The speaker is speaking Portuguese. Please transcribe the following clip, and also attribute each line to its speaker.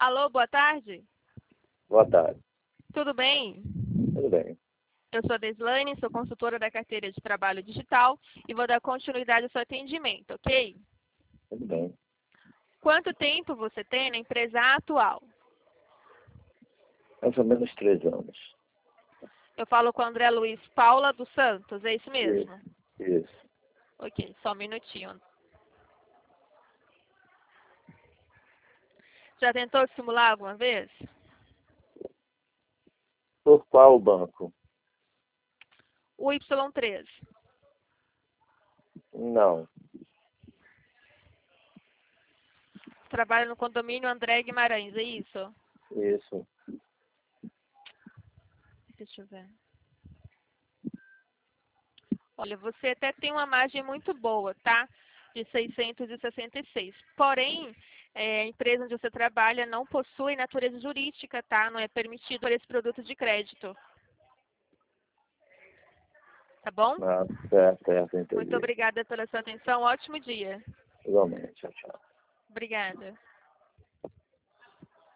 Speaker 1: Alô, boa tarde.
Speaker 2: Boa tarde.
Speaker 1: Tudo bem?
Speaker 2: Tudo bem.
Speaker 1: Eu sou a Deslane, sou consultora da carteira de trabalho digital e vou dar continuidade ao seu atendimento, ok?
Speaker 2: Tudo bem.
Speaker 1: Quanto tempo você tem na empresa atual?
Speaker 2: Mais ou menos 3 anos.
Speaker 1: Eu falo com o André Luiz Paula dos Santos, é isso mesmo?
Speaker 2: Isso.
Speaker 1: Ok, só um minutinho. Já tentou simular alguma vez?
Speaker 2: Por qual banco?
Speaker 1: O Y3.
Speaker 2: Não.
Speaker 1: Trabalha no condomínio André Guimarães, é isso?
Speaker 2: Isso.
Speaker 1: Deixa eu ver. Olha, você até tem uma margem muito boa, tá? De 666. Porém, a empresa onde você trabalha não possui natureza jurídica, tá? Não é permitido por esse produto de crédito. Tá bom?
Speaker 2: Ah, certo, entendi.
Speaker 1: Muito obrigada pela sua atenção. Ótimo dia.
Speaker 2: Igualmente. Tchau, tchau.
Speaker 1: Obrigada.